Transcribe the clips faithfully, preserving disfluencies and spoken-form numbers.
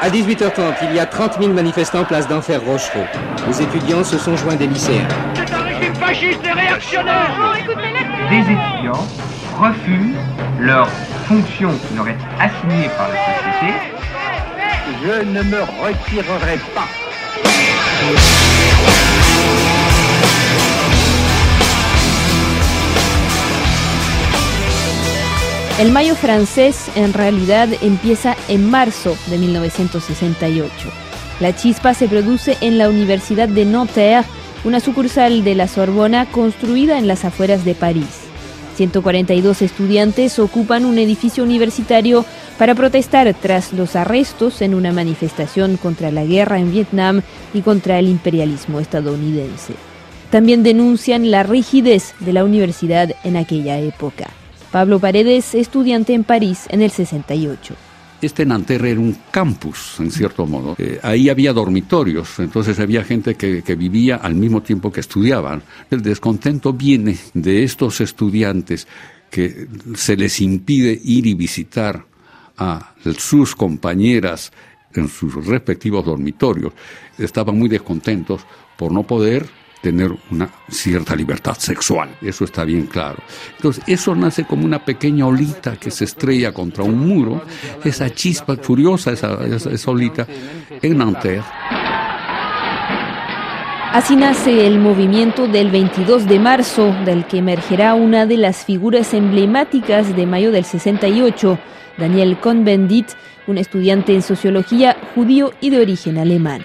À dix-huit heures trente, il y a trente mille manifestants place d'Enfer Rochereau. Les étudiants se sont joints des lycéens. C'est un régime fasciste et réactionnaire. Des étudiants refusent leurs fonctions qui leur est assignée par la société. Je ne me retirerai pas. El Mayo francés en realidad empieza en marzo de mil novecientos sesenta y ocho. La chispa se produce en la Universidad de Nanterre, una sucursal de la Sorbona construida en las afueras de París. ciento cuarenta y dos estudiantes ocupan un edificio universitario para protestar tras los arrestos en una manifestación contra la guerra en Vietnam y contra el imperialismo estadounidense. También denuncian la rigidez de la universidad en aquella época. Pablo Paredes, estudiante en París en el sesenta y ocho. Este Nanterre era un campus, en cierto modo. Eh, ahí había dormitorios, entonces había gente que, que vivía al mismo tiempo que estudiaban. El descontento viene de estos estudiantes que se les impide ir y visitar a sus compañeras en sus respectivos dormitorios. Estaban muy descontentos por no poder tener una cierta libertad sexual, eso está bien claro. Entonces, eso nace como una pequeña olita que se estrella contra un muro, esa chispa furiosa, esa, esa, esa olita, en Nanterre. Así nace el movimiento del veintidós de marzo, del que emergerá una de las figuras emblemáticas de mayo del sesenta y ocho, Daniel Cohn-Bendit, un estudiante en sociología judío y de origen alemán.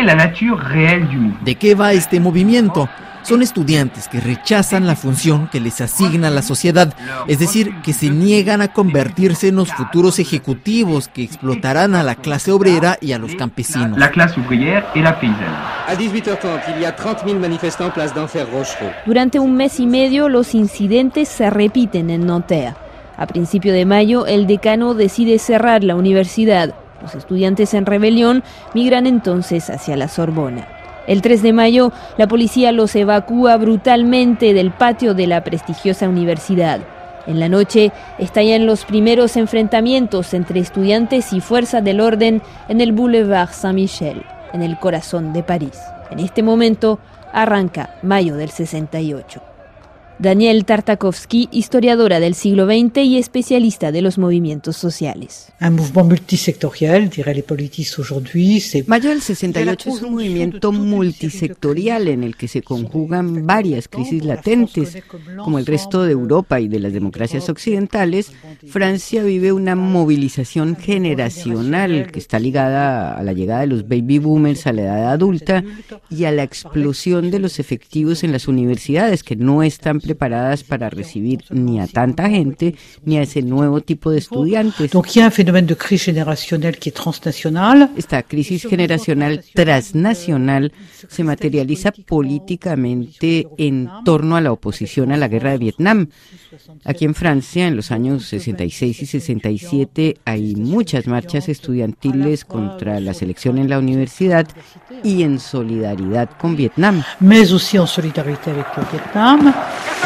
¿De qué va este movimiento? Son estudiantes que rechazan la función que les asigna la sociedad, es decir, que se niegan a convertirse en los futuros ejecutivos que explotarán a la clase obrera y a los campesinos. La clase obrera y la paysana. À dix-huit heures trente, il y a trente mille manifestants place d'Enfer Rochereau. Durante un mes y medio, los incidentes se repiten en Nanterre. A principio de mayo, el decano decide cerrar la universidad. Los estudiantes en rebelión migran entonces hacia la Sorbona. El tres de mayo, la policía los evacúa brutalmente del patio de la prestigiosa universidad. En la noche, estallan los primeros enfrentamientos entre estudiantes y fuerzas del orden en el Boulevard Saint-Michel, en el corazón de París. En este momento, arranca mayo del sesenta y ocho. Danielle Tartakovsky, historiadora del siglo veinte y especialista de los movimientos sociales. Un mouvement multisectorial, dirait les politiques aujourd'hui. Mayo del sesenta y ocho es un movimiento multisectorial en el que se conjugan varias crisis latentes. Como el resto de Europa y de las democracias occidentales, Francia vive una movilización generacional que está ligada a la llegada de los baby boomers a la edad adulta y a la explosión de los efectivos en las universidades que no están preparadas para recibir ni a tanta gente ni a ese nuevo tipo de estudiantes. Donc, il y a un phénomène de crise générationnelle qui est transnational. Esta crisis generacional transnacional se materializa políticamente en torno a la oposición a la guerra de Vietnam. Aquí en Francia, en los años sesenta y seis y sesenta y siete, hay muchas marchas estudiantiles contra la selección en la universidad y en solidaridad con Vietnam. Mais aussi en solidarité avec le Vietnam.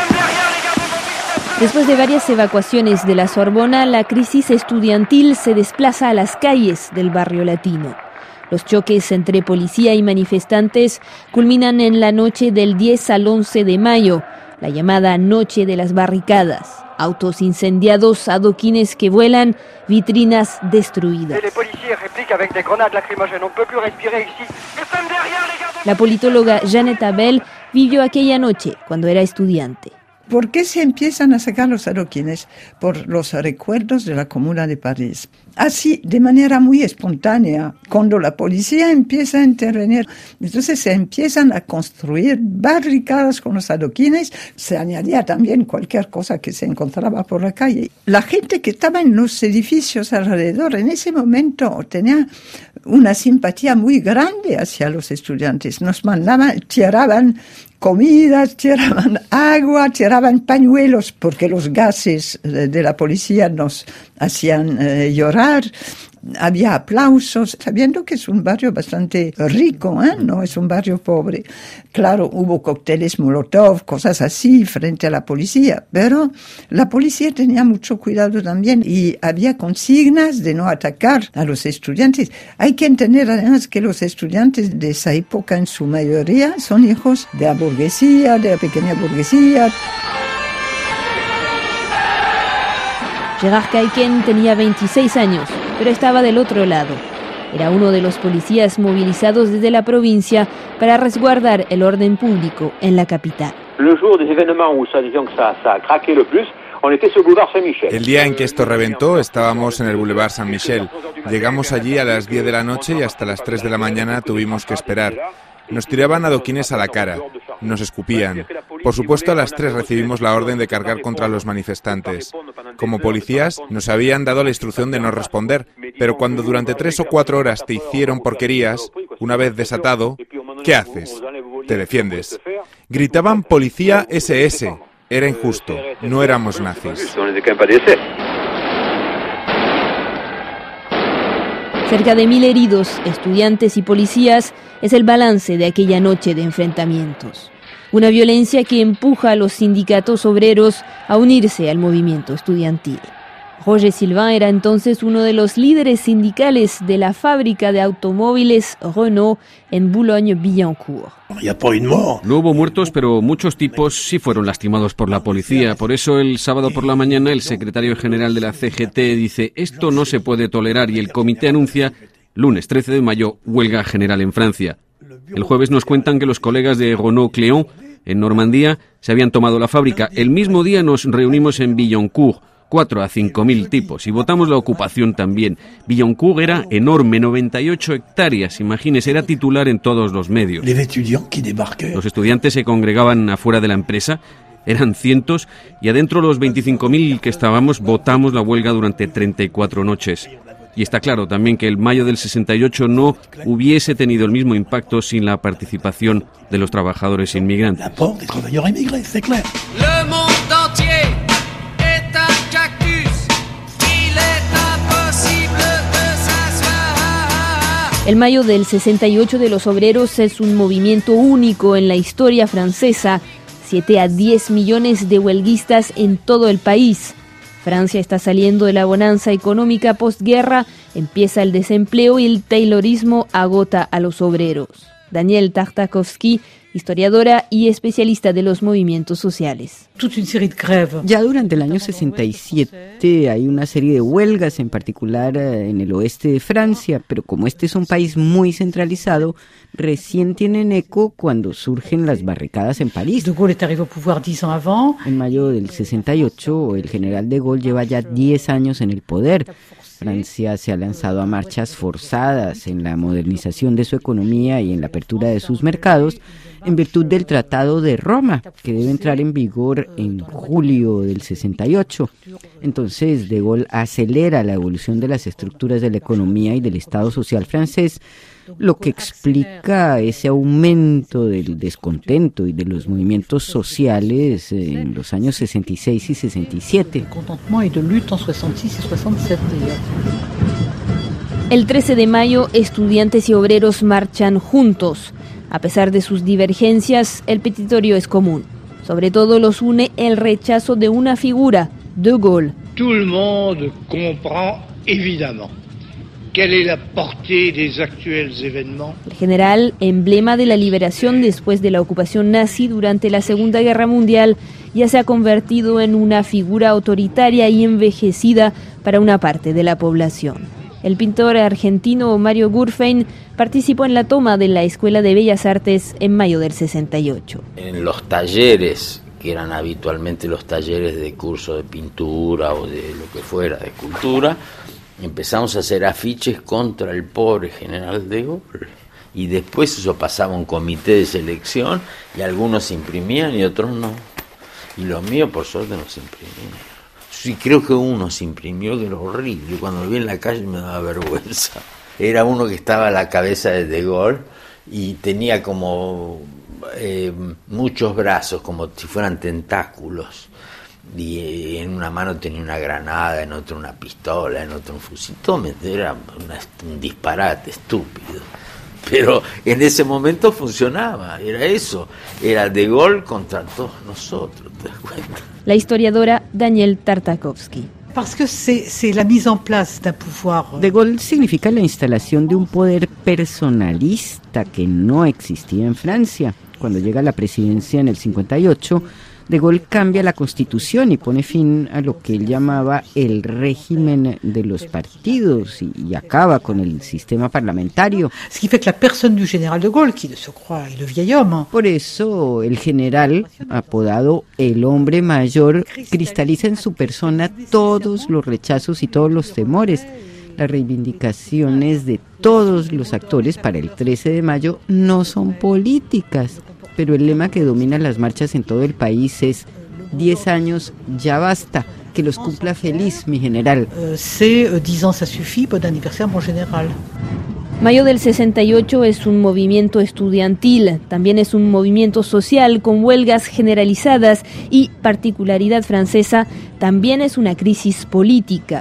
Después de varias evacuaciones de la Sorbona, la crisis estudiantil se desplaza a las calles del barrio latino. Los choques entre policía y manifestantes culminan en la noche del diez al once de mayo, la llamada Noche de las Barricadas. Autos incendiados, adoquines que vuelan, vitrinas destruidas. La politóloga Janet Abel vivió aquella noche cuando era estudiante. ¿Por qué se empiezan a sacar los adoquines? Por los recuerdos de la Comuna de París. Así, de manera muy espontánea, cuando la policía empieza a intervenir, entonces se empiezan a construir barricadas con los adoquines, se añadía también cualquier cosa que se encontraba por la calle. La gente que estaba en los edificios alrededor en ese momento tenía una simpatía muy grande hacia los estudiantes. Nos mandaban, tiraban comidas, tiraban agua, tiraban pañuelos, porque los gases de la policía nos hacían eh, llorar. había aplausos, sabiendo que es un barrio bastante rico, ¿eh? No es un barrio pobre. Claro, hubo cócteles Molotov, cosas así frente a la policía, pero la policía tenía mucho cuidado también y había consignas de no atacar a los estudiantes. Hay que entender además que los estudiantes de esa época en su mayoría son hijos de la burguesía, de la pequeña burguesía. Gerard Caiquen tenía veintiséis años, pero estaba del otro lado. Era uno de los policías movilizados desde la provincia para resguardar el orden público en la capital. El día en que esto reventó estábamos en el Boulevard Saint-Michel. Llegamos allí a las diez de la noche y hasta las tres de la mañana tuvimos que esperar. Nos tiraban adoquines a la cara, nos escupían. Por supuesto, a las tres recibimos la orden de cargar contra los manifestantes. Como policías, nos habían dado la instrucción de no responder, pero cuando durante tres o cuatro horas te hicieron porquerías, una vez desatado, ¿qué haces? Te defiendes. Gritaban policía ese ese. Era injusto, no éramos nazis. Cerca de mil heridos, estudiantes y policías, es el balance de aquella noche de enfrentamientos. Una violencia que empuja a los sindicatos obreros a unirse al movimiento estudiantil. Roger Sylvain era entonces uno de los líderes sindicales de la fábrica de automóviles Renault en Boulogne-Billancourt. No hubo muertos, pero muchos tipos sí fueron lastimados por la policía. Por eso el sábado por la mañana el secretario general de la C G T dice: esto no se puede tolerar, y el comité anuncia, lunes trece de mayo, huelga general en Francia. El jueves nos cuentan que los colegas de Renault-Cléon en Normandía se habían tomado la fábrica. El mismo día nos reunimos en Billancourt, cuatro a cinco mil tipos, y votamos la ocupación también. Billancourt era enorme, noventa y ocho hectáreas, imagínese, era titular en todos los medios. Los estudiantes se congregaban afuera de la empresa, eran cientos, y adentro los veinticinco mil que estábamos votamos la huelga durante treinta y cuatro noches. Y está claro también que el mayo del sesenta y ocho no hubiese tenido el mismo impacto sin la participación de los trabajadores inmigrantes. El mayo del sesenta y ocho de los obreros es un movimiento único en la historia francesa. siete a diez millones de huelguistas en todo el país. Francia está saliendo de la bonanza económica postguerra, empieza el desempleo y el taylorismo agota a los obreros. Danielle Tartakovsky, historiadora y especialista de los movimientos sociales. Ya durante el año sesenta y siete hay una serie de huelgas, en particular en el oeste de Francia, pero como este es un país muy centralizado, recién tienen eco cuando surgen las barricadas en París. De Gaulle est arrivé au pouvoir dix ans avant. En mayo del sesenta y ocho, el general de Gaulle lleva ya diez años en el poder. Francia se ha lanzado a marchas forzadas en la modernización de su economía y en la apertura de sus mercados en virtud del Tratado de Roma, que debe entrar en vigor en julio del sesenta y ocho. Entonces, De Gaulle acelera la evolución de las estructuras de la economía y del Estado social francés, lo que explica ese aumento del descontento y de los movimientos sociales en los años sesenta y seis y sesenta y siete. El trece de mayo, estudiantes y obreros marchan juntos. A pesar de sus divergencias, el petitorio es común. Sobre todo los une el rechazo de una figura, De Gaulle. Tout le monde comprend évidemment quelle est la portée des actuels événements. El general, emblema de la liberación después de la ocupación nazi durante la Segunda Guerra Mundial, ya se ha convertido en una figura autoritaria y envejecida para una parte de la población. El pintor argentino Mario Gurfein participó en la toma de la Escuela de Bellas Artes en mayo del sesenta y ocho. En los talleres, que eran habitualmente los talleres de curso de pintura o de lo que fuera, de escultura, empezamos a hacer afiches contra el pobre general de Gaulle. Y después eso pasaba a un comité de selección y algunos se imprimían y otros no. Y los míos, por suerte, no se imprimían. Sí, creo que uno se imprimió, que era horrible. Cuando lo vi en la calle me daba vergüenza. Era uno que estaba a la cabeza de De Gaulle y tenía como eh, muchos brazos, como si fueran tentáculos. y en una mano tenía una granada, en otra una pistola, en otro un fusil. Todo era una, un disparate estúpido. Pero en ese momento funcionaba, era eso, era De Gaulle contra todos nosotros, ¿te das cuenta? La historiadora Danielle Tartakovsky. De Gaulle significa la instalación de un poder personalista que no existía en Francia. Cuando llega a la presidencia en el cincuenta y ocho, De Gaulle cambia la constitución y pone fin a lo que él llamaba el régimen de los partidos y, y acaba con el sistema parlamentario. Por eso el general, apodado el hombre mayor, cristaliza en su persona todos los rechazos y todos los temores. Las reivindicaciones de todos los actores para el trece de mayo no son políticas, pero el lema que domina las marchas en todo el país es diez años, ya basta, que los cumpla feliz, mi general. Mayo del sesenta y ocho es un movimiento estudiantil, también es un movimiento social con huelgas generalizadas y, particularidad francesa, también es una crisis política.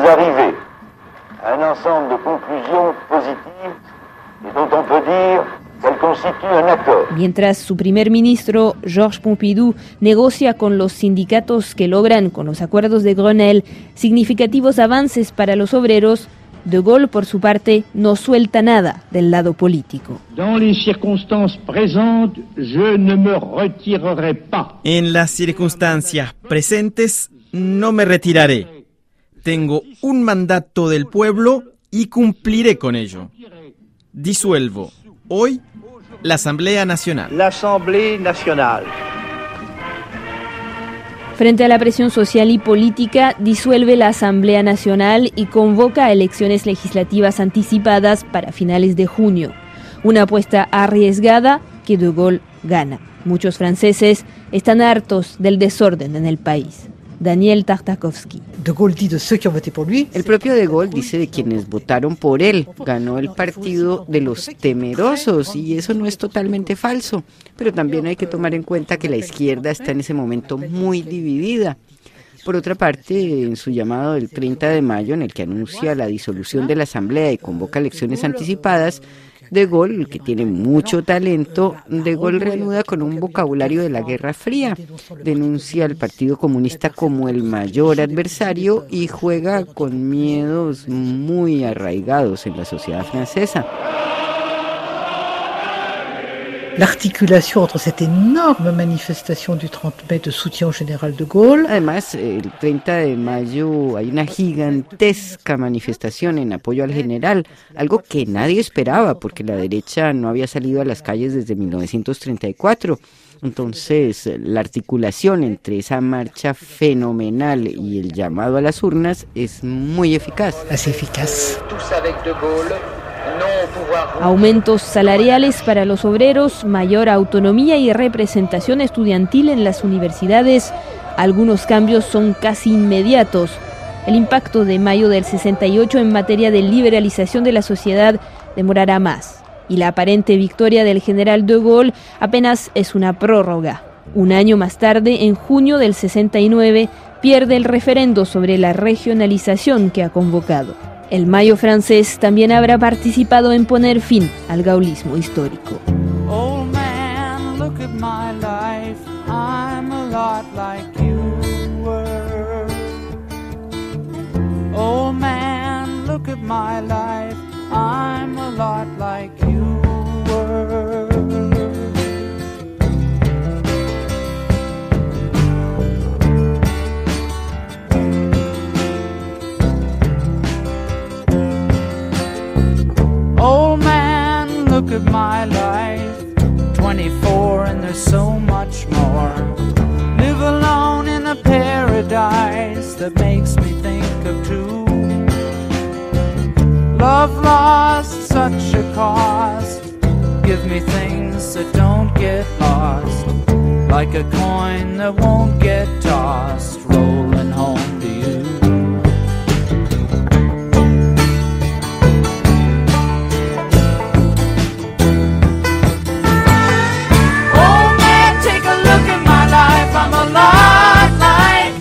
Un ensemble de conclusions positives et dont on peut dire qu'elles constituent un accord. Mientras su primer ministro, Georges Pompidou, negocia con los sindicatos que logran, con los acuerdos de Grenelle, significativos avances para los obreros, De Gaulle, por su parte, no suelta nada del lado político. Dans les circonstances présentes, je ne me retirerai pas. En las circunstancias presentes, no me retiraré. Tengo un mandato del pueblo y cumpliré con ello. Disuelvo hoy la Asamblea Nacional. La Asamblea Nacional. Frente a la presión social y política, disuelve la Asamblea Nacional y convoca a elecciones legislativas anticipadas para finales de junio. Una apuesta arriesgada que De Gaulle gana. Muchos franceses están hartos del desorden en el país. Danielle Tartakovsky. El propio De Gaulle dice de quienes votaron por él, ganó el partido de los temerosos, y eso no es totalmente falso, pero también hay que tomar en cuenta que la izquierda está en ese momento muy dividida. Por otra parte, en su llamado del treinta de mayo, en el que anuncia la disolución de la Asamblea y convoca elecciones anticipadas, De Gaulle, que tiene mucho talento, De Gaulle reanuda con un vocabulario de la Guerra Fría, denuncia al Partido Comunista como el mayor adversario y juega con miedos muy arraigados en la sociedad francesa. L'articulation entre cette énorme manifestation du trente mai de soutien au général de Gaulle. Además, el treinta de mayo hay una gigantesca manifestación en apoyo al general, algo que nadie esperaba porque la derecha no había salido a las calles desde mil novecientos treinta y cuatro. Entonces, la articulación entre esa marcha fenomenal y el llamado a las urnas es muy eficaz. Es eficaz. Aumentos salariales para los obreros, mayor autonomía y representación estudiantil en las universidades. Algunos cambios son casi inmediatos. El impacto de mayo del sesenta y ocho en materia de liberalización de la sociedad demorará más. Y la aparente victoria del general de Gaulle apenas es una prórroga. Un año más tarde, en junio del sesenta y nueve, pierde el referendo sobre la regionalización que ha convocado. El Mayo francés también habrá participado en poner fin al gaullismo histórico. Old man, look at my life. I'm a lot like you were. Old man, look at my life. I'm a lot like you were. Old man, look at my life. twenty-four and there's so much more. Live alone in a paradise that makes me think of two. Love lost, such a cost. Give me things that don't get lost. Like a coin that won't get tossed. Rolling home to you. I'm a lot like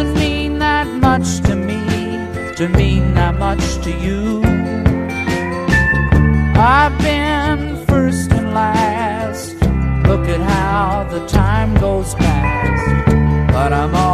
doesn't mean that much to me, to mean that much to you. I've been first and last, look at how the time goes past, but I'm all